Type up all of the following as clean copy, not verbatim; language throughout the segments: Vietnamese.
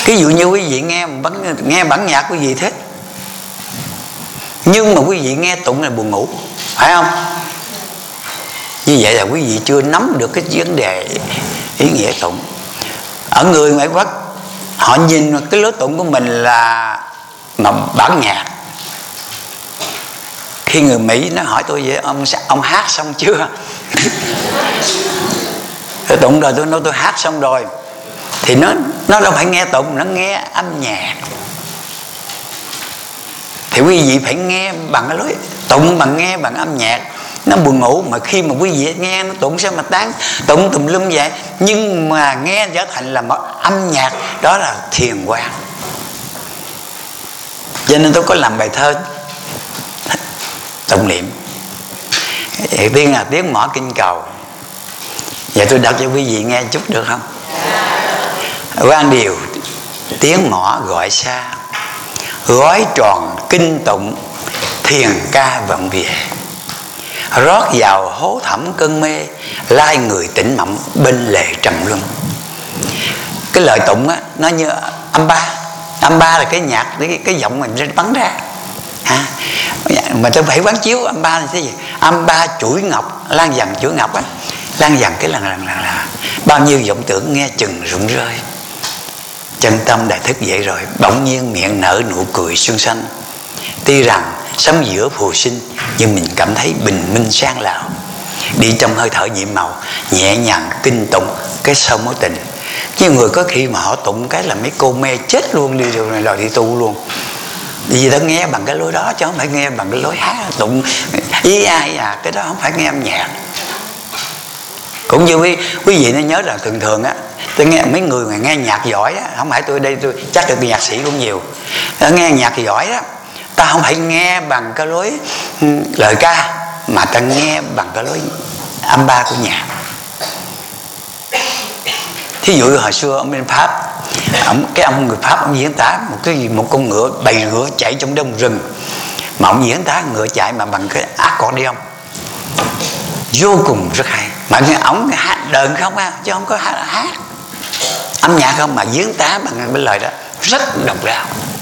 Ví dụ như quý vị nghe bản nhạc quý vị thích, nhưng mà quý vị nghe tụng là buồn ngủ, phải không? Như vậy là quý vị chưa nắm được cái vấn đề ý nghĩa tụng. Ở người ngoại quốc, họ nhìn cái lối tụng của mình là mà bản nhạc. Khi người Mỹ nó hỏi tôi vậy, ông hát xong chưa? Tôi tụng rồi, tôi nói tôi hát xong rồi. Thì nó đâu phải nghe tụng, nó nghe âm nhạc. Thì quý vị phải nghe bằng cái lối tụng, bằng nghe bằng âm nhạc. Nó buồn ngủ, mà khi mà quý vị nghe nó tụng sao mà tán tụng tùm lum vậy, nhưng mà nghe trở thành là một âm nhạc, đó là thiền quang. Cho nên tôi có làm bài thơ tụng niệm. Đầu tiên là tiếng mõ kinh cầu. Vậy tôi đọc cho quý vị nghe chút được không? Quan điều tiếng mõ gọi xa, gói tròn kinh tụng, thiền ca vọng về. Rót vào hố thẳm cơn mê, lai người tỉnh mộng bên lề trầm luân. Cái lời tụng á, nó như âm ba. Âm ba là cái nhạc, cái giọng mình bắn ra. Mà tôi phải quán chiếu âm ba là cái gì? Âm ba chuỗi ngọc, lan dần chuỗi ngọc á, lan dần cái lần bao nhiêu vọng tưởng nghe chừng rụng rơi. Chân tâm đã thức dậy rồi, bỗng nhiên miệng nở nụ cười xuân xanh. Tuy rằng sống giữa phù sinh, nhưng mình cảm thấy bình minh sáng lào. Đi trong hơi thở nhiệm màu, nhẹ nhàng kinh tụng cái sâu mối tình. Nhiều người có khi mà họ tụng cái là mấy cô mê chết luôn, đi rồi đòi đi tu luôn. Vì ta nghe bằng cái lối đó, chứ không phải nghe bằng cái lối hát tụng ý ai à. Cái đó không phải nghe âm nhạc. Cũng như quý vị nên nhớ là thường thường á, tôi nghe mấy người mà nghe nhạc giỏi á, không phải tôi đây, tôi chắc là tôi nhạc sĩ cũng nhiều. Tôi nghe nhạc giỏi đó, ta không phải nghe bằng cái lối lời ca, mà ta nghe bằng cái lối âm ba của nhạc. Thí dụ hồi xưa ông bên Pháp, ông người Pháp, ông diễn tả một con ngựa, bầy ngựa chạy trong đông rừng, mà ông diễn tả ngựa chạy mà bằng cái accordion, vô cùng rất hay. Mà ông hát đờn không á, chứ không có hát âm nhạc không, mà diễn tả bằng cái lời đó rất độc đáo.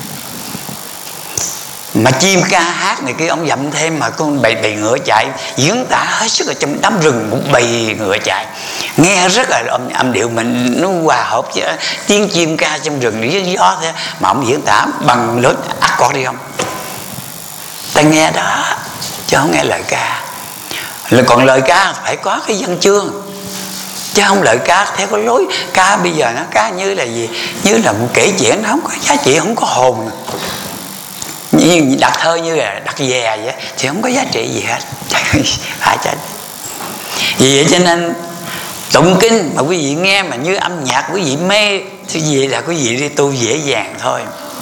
Mà chim ca hát này kia ông dặm thêm, mà con bầy ngựa chạy diễn tả hết sức ở trong đám rừng, một bầy ngựa chạy nghe rất là âm điệu mình nó hòa hợp với tiếng chim ca trong rừng với gió thế, mà ông diễn tả bằng lối accordion. Ta nghe đó chứ không nghe lời ca. Còn lời ca phải có cái văn chương, chứ không lời ca theo cái lối ca bây giờ nó ca như là gì, như là một kể chuyện, nó không có giá trị, không có hồn. Như đặt thơ như là đặt về vậy thì không có giá trị gì hết. Phải chứ. Vì vậy cho nên tụng kinh mà quý vị nghe mà như âm nhạc quý vị mê thì gì là quý vị đi tu dễ dàng thôi.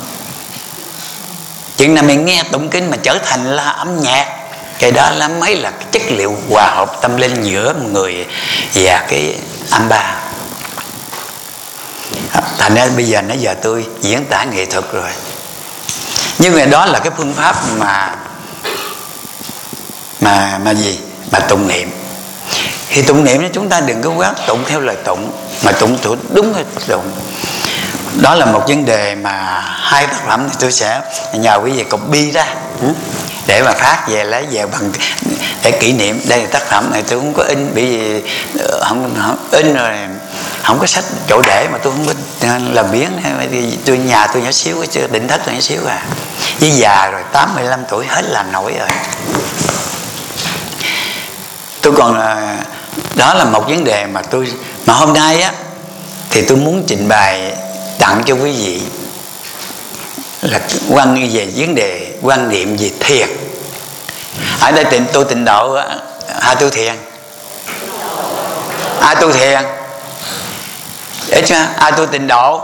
Chuyện nào mình nghe tụng kinh mà trở thành là âm nhạc, cái đó là mới là cái chất liệu hòa hợp tâm linh giữa một người và cái âm ba. Thành ra bây giờ nãy giờ tôi diễn tả nghệ thuật rồi, nhưng mà đó là cái phương pháp mà gì? Mà tụng niệm. Thì tụng niệm chúng ta đừng có quá tụng theo lời tụng, mà tụng đúng theo tụng. Đó là một vấn đề mà hai tác phẩm thì tôi sẽ nhờ quý vị copy ra để mà phát về, lấy về bằng để kỷ niệm. Đây là tác phẩm này tôi không có in, bởi vì không in rồi không có sách chỗ để, mà tôi không có làm biến. Tôi nhà tôi nhỏ xíu, chưa Tỉnh Thất nhỏ xíu à, với già rồi 85 tuổi hết làm nổi rồi. Tôi còn đó là một vấn đề mà hôm nay á thì tôi muốn trình bày tặng cho quý vị là về vấn đề quan niệm về thiền. Ở đây tôi tịnh độ, ai tu thiền? Ai tu thiền? Để cho ai tu tịnh độ?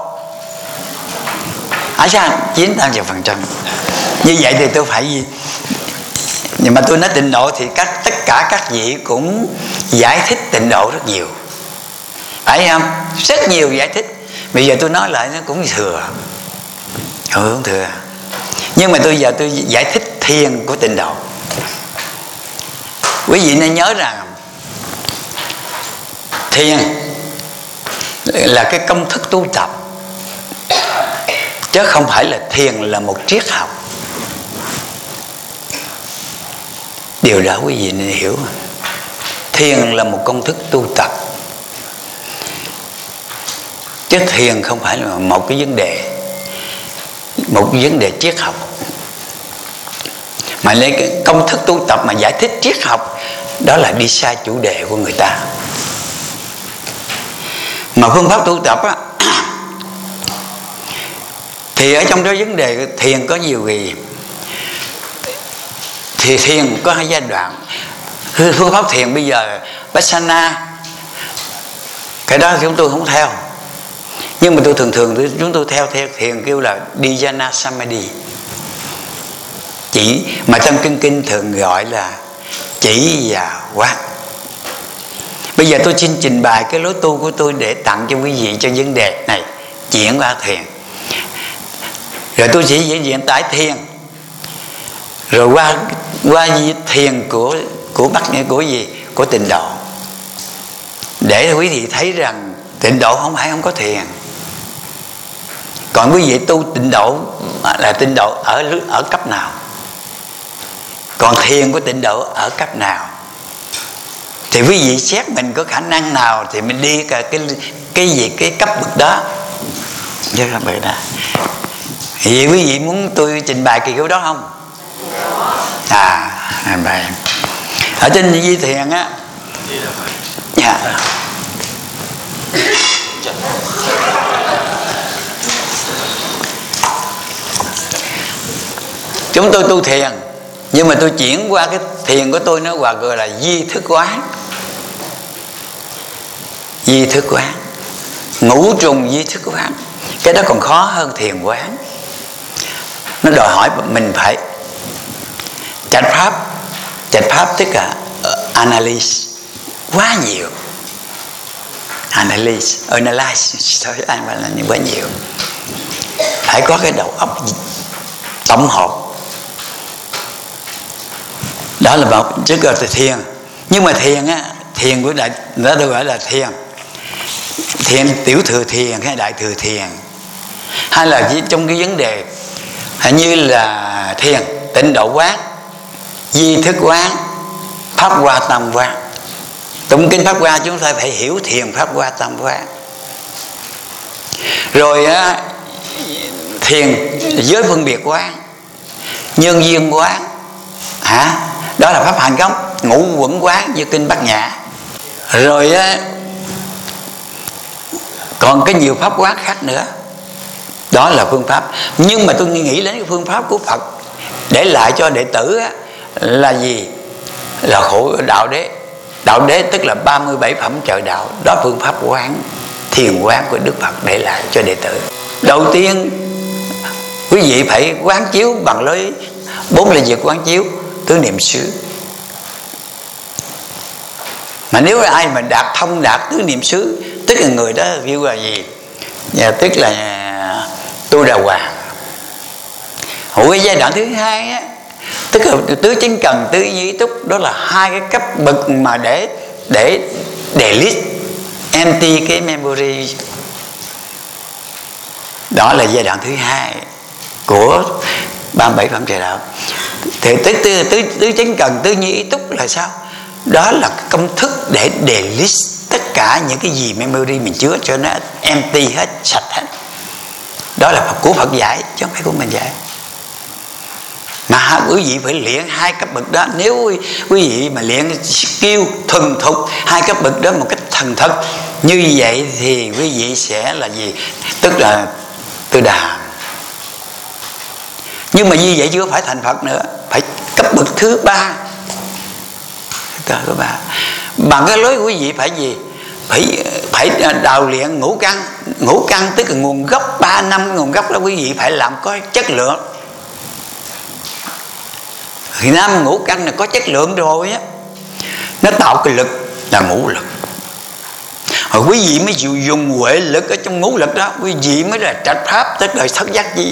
Ở sao 90%. Như vậy thì tôi phải gì? Nhưng mà tôi nói tịnh độ thì tất cả các vị cũng giải thích tịnh độ rất nhiều, phải không? Rất nhiều giải thích. Bây giờ tôi nói lại nó cũng thừa, không thừa. Nhưng mà giờ tôi giải thích thiền của tịnh độ. Quý vị nên nhớ rằng thiền là cái công thức tu tập chứ không phải là thiền là một triết học. Điều đó quý vị nên hiểu. Thiền là một công thức tu tập, chứ thiền không phải là một cái vấn đề triết học. Mà lấy cái công thức tu tập mà giải thích triết học, đó là đi sai chủ đề của người ta. Mà phương pháp tu tập á, thì ở trong đó vấn đề thiền có nhiều gì. Thì thiền có hai giai đoạn. Phương pháp thiền bây giờ Vipassana, cái đó chúng tôi không theo, nhưng mà tôi thường chúng tôi theo thiền kêu là Dhyana Samadhi, chỉ mà trong kinh thường gọi là chỉ và quán. Bây giờ tôi xin trình bày cái lối tu của tôi để tặng cho quý vị cho vấn đề này, chuyển qua thiền. Rồi tôi chỉ diễn tải thiền, rồi qua thiền của Tịnh Độ, để quý vị thấy rằng Tịnh Độ không có thiền. Còn quý vị tu Tịnh Độ là Tịnh Độ ở cấp nào, còn thiền của Tịnh Độ ở cấp nào, thì quý vị xét mình có khả năng nào thì mình đi cái cấp bậc đó. Chứ không phải đó. Vậy quý vị muốn tôi trình bày kỳ kiểu đó không? Bài ở trên di thiền á. Dạ. Chúng tôi tu thiền, nhưng mà tôi chuyển qua cái thiền của tôi, nó gọi là di thức quán. Di thức quán, ngũ trùng di thức quán. Cái đó còn khó hơn thiền quán. Nó đòi hỏi mình phải trạch pháp tức là analyze quá nhiều, analyze quá nhiều, phải có cái đầu óc tổng hợp. Đó là một chứ gọi là thiền. Nhưng mà thiền á, thiền của đại đó tôi gọi là thiền tiểu thừa thiền hay đại thừa thiền, hay là trong cái vấn đề như là thiền Tịnh Độ quán, di thức quán, pháp hoa tam quán. Tụng kinh pháp hoa chúng ta phải hiểu thiền pháp hoa tam quán. Rồi thiền giới phân biệt quán, nhân duyên quán, đó là pháp hành gốc, ngũ quẩn quán như kinh Bát Nhã. Rồi còn cái nhiều pháp quán khác nữa. Đó là phương pháp. Nhưng mà tôi nghĩ đến cái phương pháp của Phật để lại cho đệ tử là gì? Là khổ đạo đế. Đạo đế tức là 37 phẩm trợ đạo. Đó là phương pháp quán, thiền quán của Đức Phật để lại cho đệ tử. Đầu tiên quý vị phải quán chiếu bằng lối 4 là việc quán chiếu tứ niệm xứ. Mà nếu ai mà đạt tứ niệm xứ, tức là người đó kêu là gì? Tức là tu đà hoàng. Cái giai đoạn thứ hai á, tức là tứ chánh cần, tứ nhi túc. Đó là hai cái cấp bậc mà để delete, empty cái memory. Đó là giai đoạn thứ hai của 37 phẩm trợ đạo. Thì tứ chánh cần, tứ nhi túc là sao? Đó là công thức để delete tất cả những cái gì memory mình chứa cho nó empty hết, sạch hết. Đó là của Phật dạy chứ không phải của mình dạy. Mà quý vị phải luyện hai cấp bậc đó. Nếu quý vị mà luyện skill thuần thục hai cấp bậc đó một cách thần thật, như vậy thì quý vị sẽ là gì? Tức là tư đà. Nhưng mà như vậy chưa phải thành Phật nữa, phải cấp bậc thứ ba. Bằng cái lối quý vị phải gì? Phải đào luyện ngũ căn. Ngũ căn tức là nguồn gốc 3 năm nguồn gốc đó quý vị phải làm có chất lượng. Thì năm ngũ căn này có chất lượng rồi á, nó tạo cái lực là ngũ lực. Rồi quý vị mới chịu dùng huệ lực ở trong ngũ lực đó, quý vị mới là trạch pháp, tức là thất giác chi.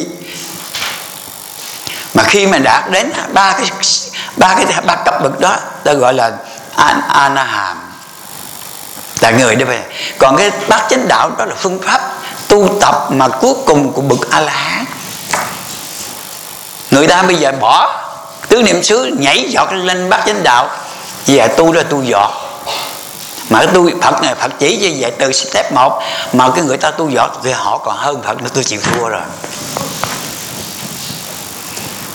Mà khi mà đạt đến ba cấp bậc đó, ta gọi là A-na-hàm, là người đó vậy. Còn cái bát chánh đạo đó là phương pháp tu tập mà cuối cùng của bậc A-la-hán. Người ta bây giờ bỏ tứ niệm xứ, nhảy giọt lên bát chánh đạo. Giờ tu ra tu giọt. Mà cái tu Phật chỉ như vậy từ step 1. Mà cái người ta tu giọt thì họ còn hơn Phật nữa, tôi chịu thua rồi.